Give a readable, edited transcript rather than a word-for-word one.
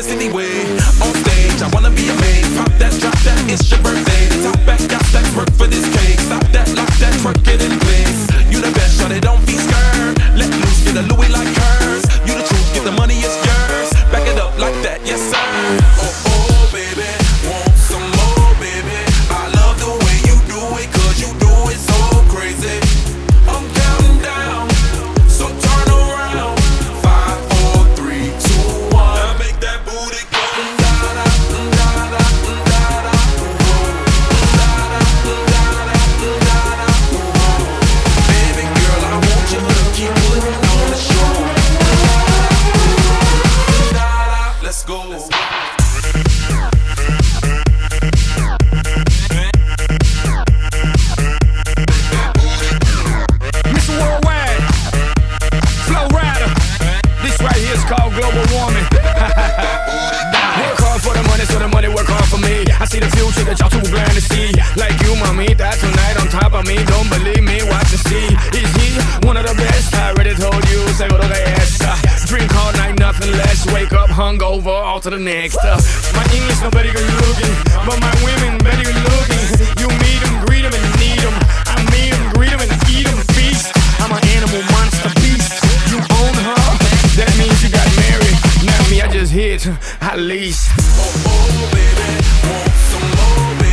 dance anyway. On stage, I wanna be a maid. Pop that, drop that, it's your birthday. Top back, got stacks, work for this cake. Stop that, lock that, twerk it in place. You the best, shawty, don't be scared. Let loose, get a Louis like hers. You the truth, get the money, it's yours. Back it up like that, yes sir. Oh, oh, baby, want some more, baby. I love the way you do it, cause you do it so crazy. I'm counting down, so turn around. 5, 4, 3, 2, 1. Now make that booty go. Da-da, da-da, da-da, da-da, da-da, da-da, baby girl, I want you to keep putting on the show. Da-da, let's go. Mr. Worldwide, Flow Rider. This right here is called global warming. Work hard for the money, so the money work hard for me. I see the future that y'all too blind to see. Like you, mamita, tonight on top of me. Don't believe me, watch and see. Is he one of the best? I already told you, seguro de esta. Drink all night, nothing less. Wake up hungover, on to the next. My English no better good looking, but my women better good looking. You meet them, greet them, and need them. I meet them, greet them, and eat them, feast. I'm an animal monster beast. You own her, that means you got married. Not me, I just hit, at least. Oh, oh, baby, want some more, baby.